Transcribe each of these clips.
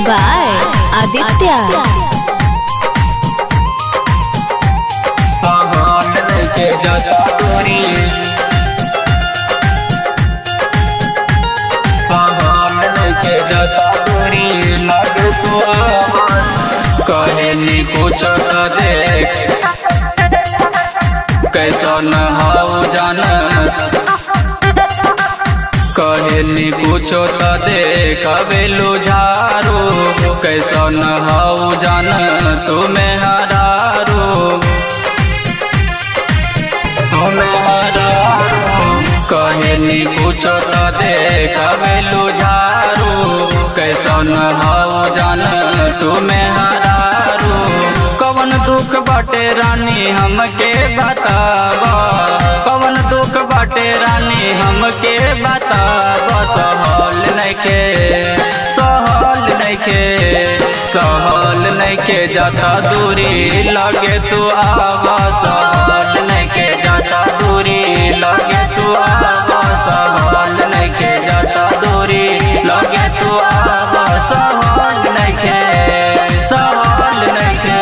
by Aditya. सामान लेके जाता दूरी, सामान लेके जाता दूरी, लगे तो आवाज़ कहे नी कुछ तो देख, कैसा न हाउ जान, कहे नी कुछ तो देख बेलू झारू, कैसा न हाउ जान तुम्हें हरारू, कहे नी कुछ तो देख बेलू झारू, कैसा न हाउ जान तुम्हें हरारू। कवन दुख बाटे रानी हमके बतावा, कवन दुख बाटे रानी हमके बतावा, सहल नइखे, सहल नइखे, सहल नइखे जाता दूरी, लगे तू आवा, सहल नइखे जाता दूरी, लगे तू आवा, सहल नइखे जाता दूरी, लगे तू आवा, सहल नइखे, सहल नइखे,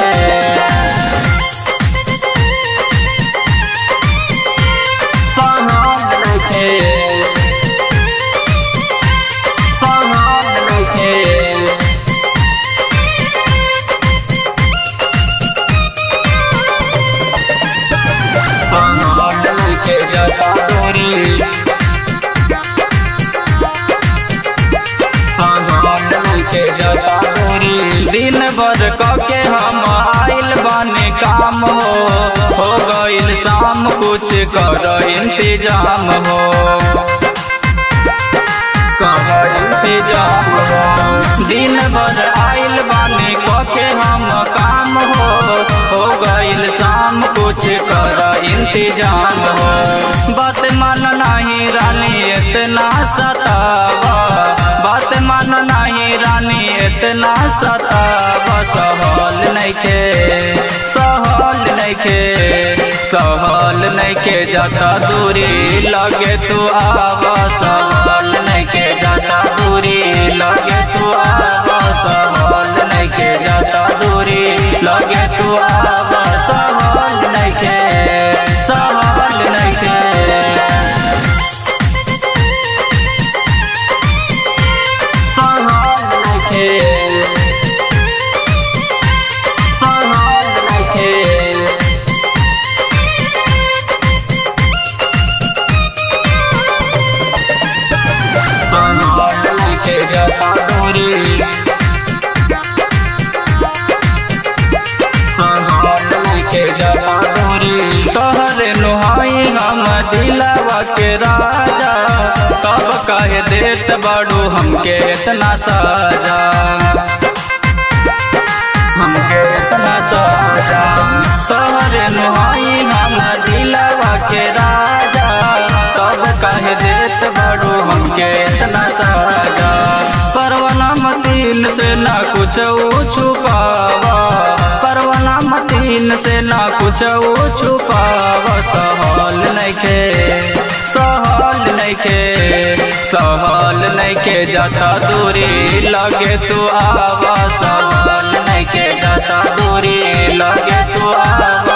सहल नइखे, सहल नइखे, सहल नइखे जाता दूरी, सहल नइखे जाता दूरी। दिन भर के हम आइल बानी काम हो गइल शाम, कुछ कर इंतजाम हो, कर इंतजाम हो। दिन भर आइल बानी के हम काम हो गइल शाम, कुछ कर इंतजाम हो। बात मन नहीं रानी इतना सतावा, बात मन नहीं रानी इतना सतावा, सहल नइखे, सहल नइखे, सहल नइखे जाता दूरी, लगे तू आवा, सहल नइखे जाता दूरी, लगे तू आवा, सहल नइखे जाता दूरी, लगे तू आवा, सहल नइखे, सहल नइखे, सहल नइखे, सहल नइखे, सहल नइखे जाता दूरी, सहल नइखे जाता दूरी। तोहरे नुहाई हम दिलावा के राजा, कब कहे देत बड़ू हमके इतना साजा, हमके इतना साजा। तोहरे नुहाई हम दिलावा के राजा, कब कहे देत बड़ू हमके इतना साजा। परवाना मतीन से ना कुछ छुपावा, परवाना मतीन से ना कुछ छुपावा, सहल नइखे, सहल नइखे, सहल नइखे जाता दूरी, लगे तू आवा, सहल नइखे जाता दूरी, लगे तू आवा।